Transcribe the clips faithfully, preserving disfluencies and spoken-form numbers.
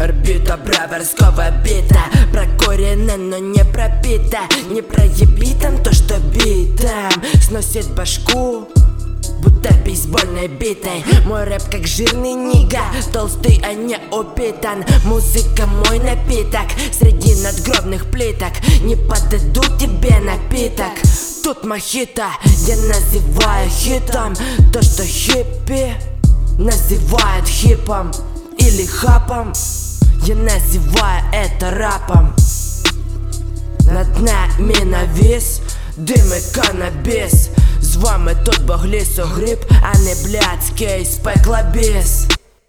Орбита браверского бита, прокурена, но не пропита. Не проеби там то, что битом сносит башку, будто бейсбольной битой. Мой рэп как жирный нига, толстый, а не упитан. Музыка мой напиток среди надгробных плиток. Не подадут тебе напиток. Тут мохито, я называю хитом то, что хиппи называют хипом или хапом. Я называю это рапом. Над нами навис дим і канабіс. З вами тут бог лісу гриб, а не блядський з пекла біс.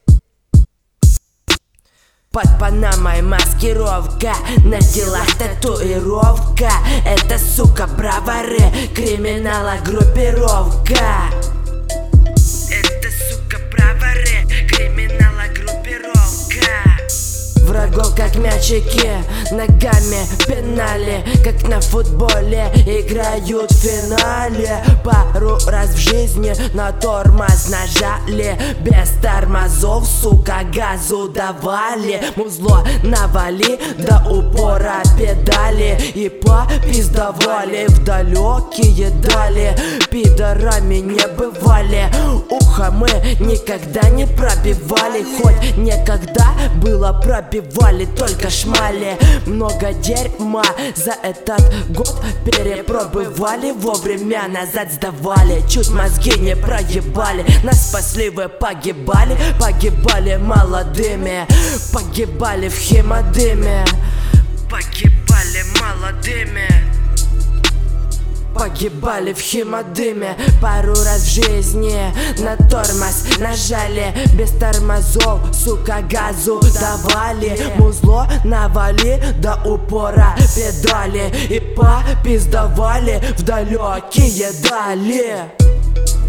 Под панамой маскировка, на телах татуировка. Это, сука, бравары, криминала группировка. Это, сука, бравары, криминала группировка. Врагов как мячики, ногами пинали, как на футболе играют в финале. Пару раз в жизни на тормоз нажали, без тормозов, сука, газу давали. Музло навали, до упора педали и попиздавали в далекие дали. Пидорами не бывали, ухо мы никогда не пробивали. Хоть некогда было пробивали только шмали. Много дерьма за этот год перепробывали, вовремя назад сдавали. Чуть мозги не проебали, нас спасли, вы погибали. Погибали молодыми, погибали в химодыме. Погибали молодыми, погибали в химодыме. Пару раз в жизни на тормоз нажали, без тормозов, сука, газу давали. Музло навали, до упора педали и попиздавали в далекие дали.